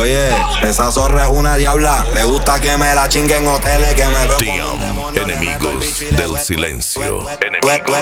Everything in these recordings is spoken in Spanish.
Oye, esa zorra es una diabla. Le gusta que me la chingue en hoteles, que me veo Tiam, enemigos del silencio. Enemigos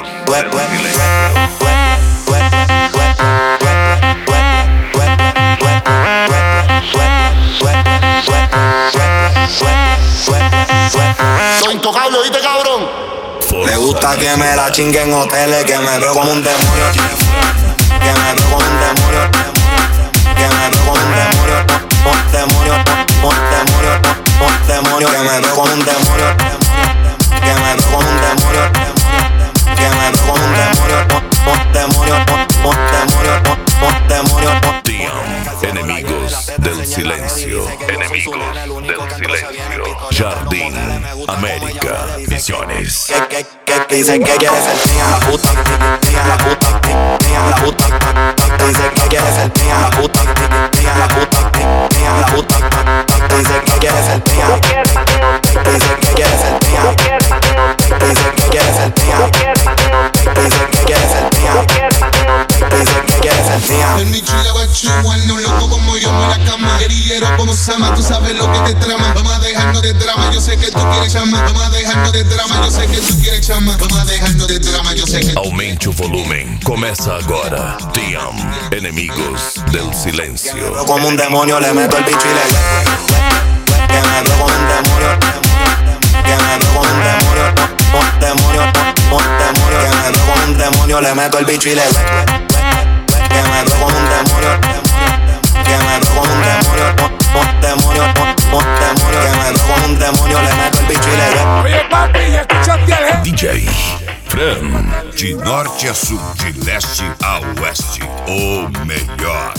Soy intocable, ¿oíste, cabrón? Le gusta que me la chingue en hoteles, que me veo como un demonio. Que me veo como un demonio. Que me veo como un demonio. Un demonio, un demonio, un demonio. Que me veo como un demonio. Que me veo como un demonio. Que me veo como un demonio. Un demonio, un demonio, un demonio. Tiam, enemigos del silencio. Enemigos del silencio. Jardín, América, Misiones. Que dice que quiere ser mía, la puta, mía, la puta, mía, la puta. Dice que quiere ser mía, la puta, mía, la puta, mía, la puta. Dice que quiere ser mía. Dice que quiere ser mía. Dice que quiere ser mía. Dice que quiere ser mía. Dice que quiere ser mía. El Michu y la Bachu, no loco como yo en la cama. Guerrillero como Sama, tú sabes lo que te trama. Vamos a dejarnos de drama, yo sé que tú quieres chama. Vamos a dejarnos de drama, yo sé que tú quieres chama. Vamos a dejarnos de drama, yo sé que... Aumente o volumen. Começa agora. Tiam, enemigos del silencio. Como un demonio le meto el bicho y le que me veo como un demonio. Que me veo como un demonio. Un demonio, un demonio. Que me veo como un demonio, le meto el bicho y le que me veo como un demonio. Que me veo como un demonio. Un demonio, un demonio. Que me veo como un demonio, le meto el bicho y le Oye, papi, escuchaste al DJ Fran. De norte a sul, de leste a oeste, o melhor.